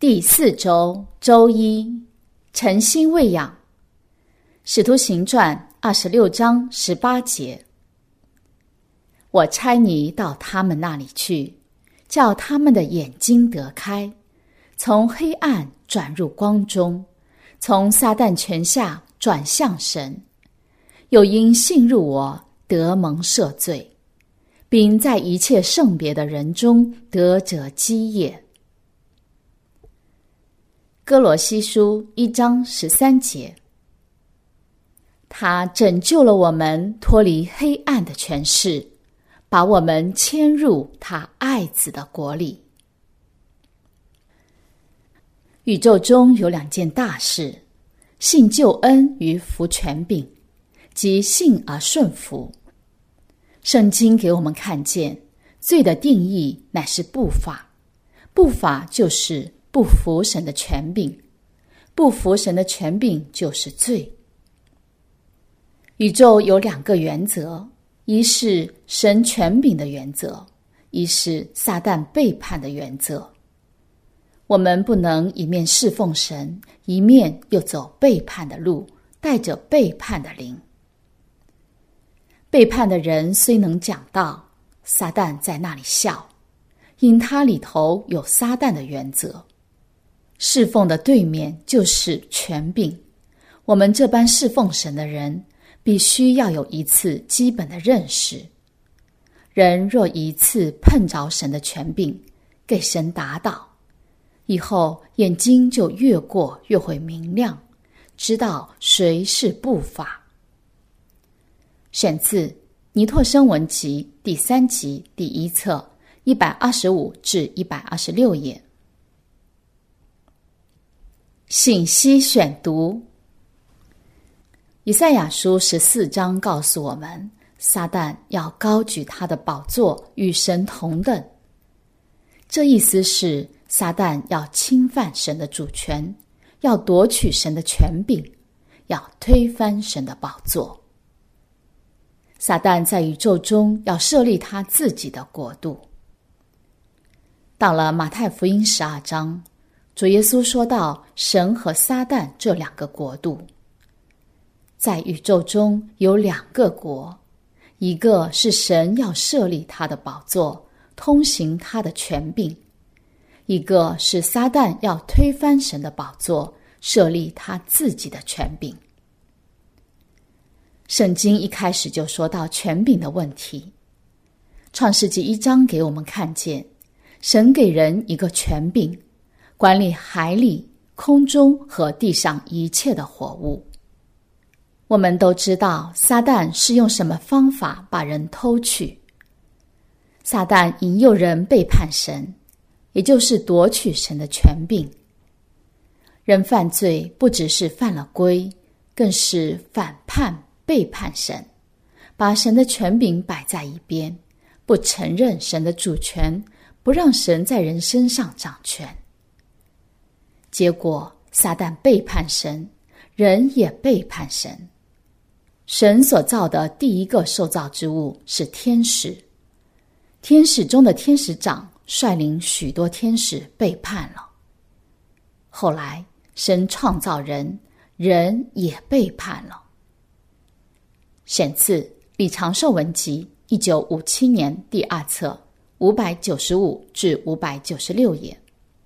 第4周周一，诚心喂养。使徒行传26章18节。我差你到他们那里去，叫他们的眼睛得开，从黑暗转入光中，从撒旦权下转向神，又因信入我得蒙赦罪，并在一切圣别的人中得着基业。哥罗西书1章13节。他拯救了我们脱离黑暗的权势，把我们迁入他爱子的国里。宇宙中有2件大事，信救恩与服权柄，即信而顺服。圣经给我们看见，罪的定义乃是不法，不法就是不服神的权柄，不服神的权柄就是罪。宇宙有2个原则，一是神权柄的原则，一是撒旦背叛的原则。我们不能一面侍奉神，一面又走背叛的路，带着背叛的灵。背叛的人虽能讲道，撒旦在那里笑，因他里头有撒旦的原则。侍奉的对面就是权柄。我们这般侍奉神的人，必须要有一次基本的认识。人若一次碰着神的权柄，给神打倒，以后眼睛就越过越会明亮，知道谁是不法。选自尼拓生文集第3集第1册125至126页。信息选读。以赛亚书14章告诉我们，撒旦要高举他的宝座与神同等。这意思是撒旦要侵犯神的主权，要夺取神的权柄，要推翻神的宝座。撒旦在宇宙中要设立他自己的国度。到了马太福音12章，主耶稣说到神和撒旦这2个国度。在宇宙中有2个国，一个是神要设立他的宝座，通行他的权柄；一个是撒旦要推翻神的宝座，设立他自己的权柄。圣经一开始就说到权柄的问题。创世纪1章给我们看见，神给人一个权柄，管理海里、空中和地上一切的活物。我们都知道撒旦是用什么方法把人偷去。撒旦引诱人背叛神，也就是夺取神的权柄。人犯罪不只是犯了规，更是反叛背叛神，把神的权柄摆在一边，不承认神的主权，不让神在人身上掌权。结果撒旦背叛神，人也背叛神。神所造的第一个受造之物是天使，天使中的天使长率领许多天使背叛了。后来神创造人，人也背叛了。选自李长寿文集1957年第2册595至596页。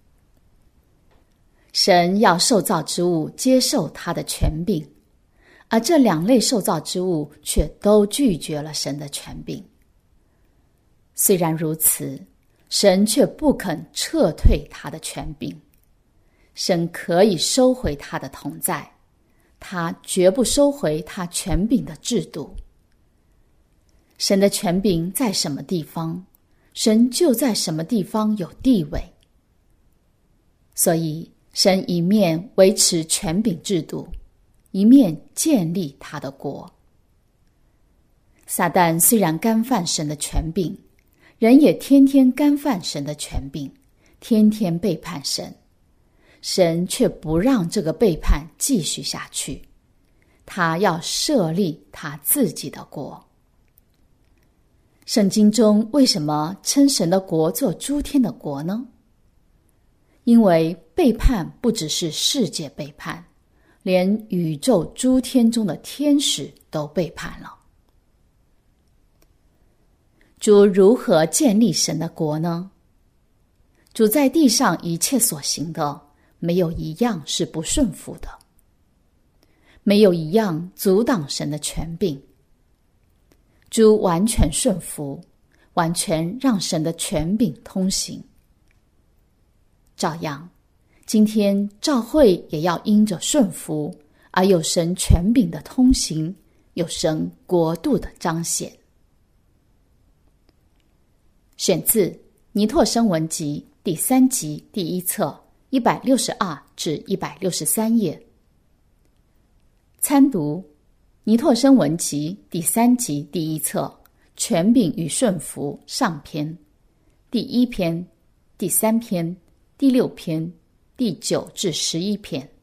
神要受造之物接受他的权柄，而这2类受造之物却都拒绝了神的权柄。虽然如此，神却不肯撤退他的权柄。神可以收回他的同在，他绝不收回他权柄的制度。神的权柄在什么地方，神就在什么地方有地位。所以神一面维持权柄制度，一面建立他的国。撒旦虽然干犯神的权柄，人也天天干犯神的权柄，天天背叛神。神却不让这个背叛继续下去，他要设立他自己的国。圣经中为什么称神的国做诸天的国呢？ 因为背叛不只是世界背叛，连宇宙诸天中的天使都背叛了。主如何建立神的国呢？主在地上一切所行的，没有一样是不顺服的，没有一样阻挡神的权柄。主完全顺服，完全让神的权柄通行。照样，今天教会也要因着顺服，而有神权柄的通行，有神国度的彰显。选自尼拓生文集第3集第1册162至163页。参读尼拓生文集第3集第1册权柄与顺服上篇，第1篇、第3篇、第6篇、第9至11篇。